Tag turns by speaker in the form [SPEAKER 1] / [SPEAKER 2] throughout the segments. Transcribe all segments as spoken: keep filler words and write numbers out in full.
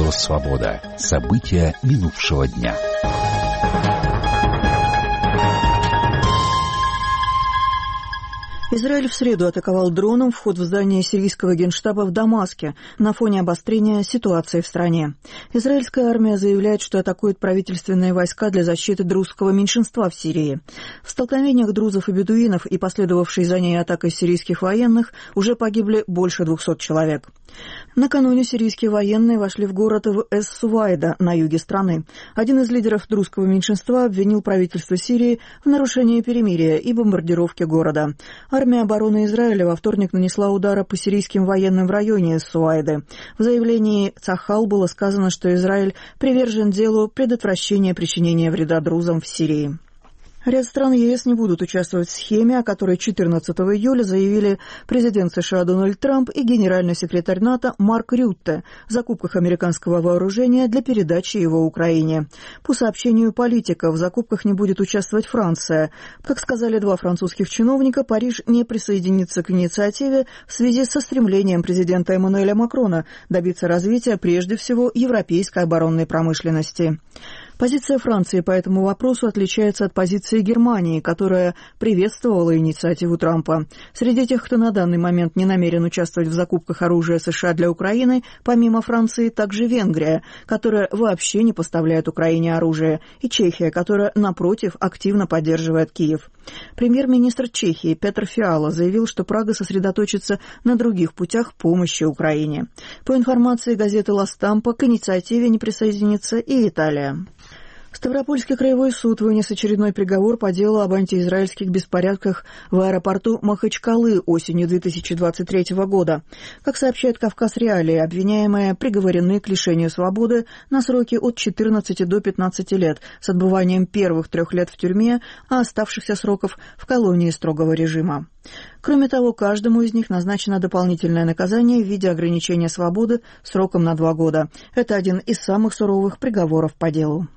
[SPEAKER 1] Радио «Свобода». События минувшего дня.
[SPEAKER 2] Израиль в среду атаковал дроном вход в здание сирийского генштаба в Дамаске на фоне обострения ситуации в стране. Израильская армия заявляет, что атакует правительственные войска для защиты друзского меньшинства в Сирии. В столкновениях друзов и бедуинов и последовавшей за ней атакой сирийских военных уже погибли больше двухсот человек. Накануне сирийские военные вошли в город в Эс-Сувайда на юге страны. Один из лидеров друзского меньшинства обвинил правительство Сирии в нарушении перемирия и бомбардировке города. Армия обороны Израиля во вторник нанесла удары по сирийским военным в районе Эс-Сувайды. В заявлении Цахал было сказано, что Израиль привержен делу предотвращения причинения вреда друзам в Сирии. Ряд стран ЕС не будут участвовать в схеме, о которой четырнадцатого июля заявили президент США Дональд Трамп и генеральный секретарь НАТО Марк Рютте в закупках американского вооружения для передачи его Украине. По сообщению политика, в закупках не будет участвовать Франция. Как сказали два французских чиновника, Париж не присоединится к инициативе в связи со стремлением президента Эммануэля Макрона добиться развития прежде всего европейской оборонной промышленности. Позиция Франции по этому вопросу отличается от позиции Германии, которая приветствовала инициативу Трампа. Среди тех, кто на данный момент не намерен участвовать в закупках оружия США для Украины, помимо Франции, также Венгрия, которая вообще не поставляет Украине оружие, и Чехия, которая, напротив, активно поддерживает Киев. Премьер-министр Чехии Петр Фиала заявил, что Прага сосредоточится на других путях помощи Украине. По информации газеты «Ла Стампа», к инициативе не присоединится и Италия. Ставропольский краевой суд вынес очередной приговор по делу об антиизраильских беспорядках в аэропорту Махачкалы осенью две тысячи двадцать третьего года. Как сообщает «Кавказ Реалии», обвиняемые приговорены к лишению свободы на сроки от четырнадцати до пятнадцати лет с отбыванием первых трех лет в тюрьме, а оставшихся сроков в колонии строгого режима. Кроме того, каждому из них назначено дополнительное наказание в виде ограничения свободы сроком на два года. Это один из самых суровых приговоров по делу.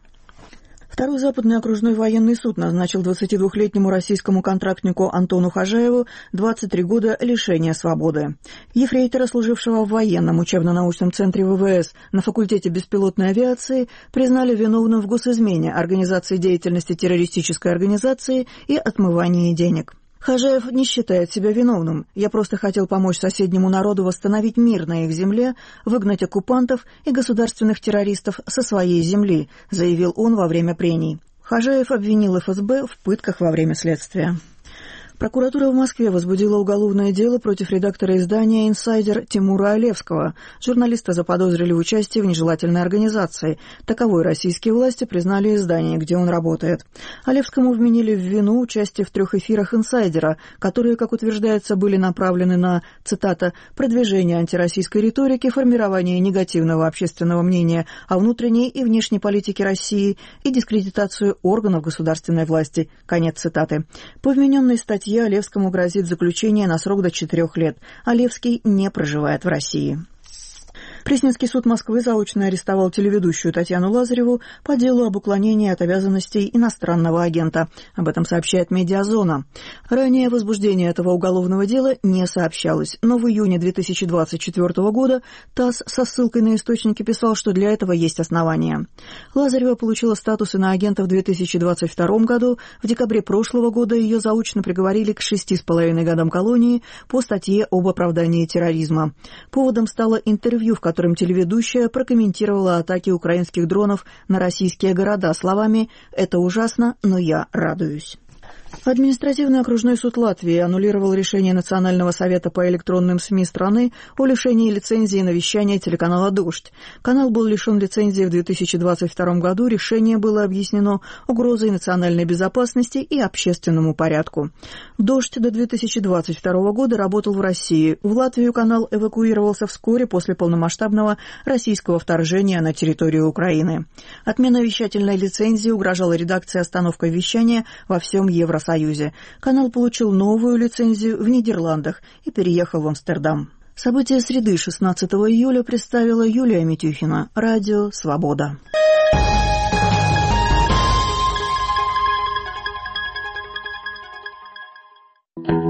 [SPEAKER 2] Второй Западный окружной военный суд назначил двадцатидвухлетнему российскому контрактнику Антону Хожаеву двадцать три года лишения свободы. Ефрейтора, служившего в военном учебно-научном центре ВВС на факультете беспилотной авиации, признали виновным в госизмене, организации деятельности террористической организации и отмывании денег. Хожаев не считает себя виновным. «Я просто хотел помочь соседнему народу восстановить мир на их земле, выгнать оккупантов и государственных террористов со своей земли», заявил он во время прений. Хожаев обвинил эф эс бэ в пытках во время следствия. Прокуратура в Москве возбудила уголовное дело против редактора издания «Инсайдер» Тимура Алевского. Журналиста заподозрили в участии в нежелательной организации. Таковой российские власти признали издание, где он работает. Алевскому вменили в вину участие в трех эфирах «Инсайдера», которые, как утверждается, были направлены на, цитата, «продвижение антироссийской риторики, формирование негативного общественного мнения о внутренней и внешней политике России и дискредитацию органов государственной власти». Конец цитаты. По вмененной статье Алевскому грозит заключение на срок до четырех лет. Алевский не проживает в России. Пресненский суд Москвы заочно арестовал телеведущую Татьяну Лазареву по делу об уклонении от обязанностей иностранного агента. Об этом сообщает «Медиазона». Ранее возбуждение этого уголовного дела не сообщалось, но в июне две тысячи двадцать четвёртого года ТАСС со ссылкой на источники писал, что для этого есть основания. Лазарева получила статус иноагента в две тысячи двадцать втором году. В декабре прошлого года ее заочно приговорили к шести с половиной годам колонии по статье об оправдании терроризма. Поводом стало интервью, в котором телеведущая прокомментировала атаки украинских дронов на российские города словами «Это ужасно, но я радуюсь». Административный окружной суд Латвии аннулировал решение Национального совета по электронным СМИ страны о лишении лицензии на вещание телеканала «Дождь». Канал был лишен лицензии в две тысячи двадцать втором году. Решение было объяснено угрозой национальной безопасности и общественному порядку. «Дождь» до две тысячи двадцать второго года работал в России. В Латвию канал эвакуировался вскоре после полномасштабного российского вторжения на территорию Украины. Отмена вещательной лицензии угрожала редакции остановкой вещания во всем Евросоюзе. Союзе. Канал получил новую лицензию в Нидерландах и переехал в Амстердам. События среды шестнадцатого июля представила Юлия Митюхина. Радио «Свобода».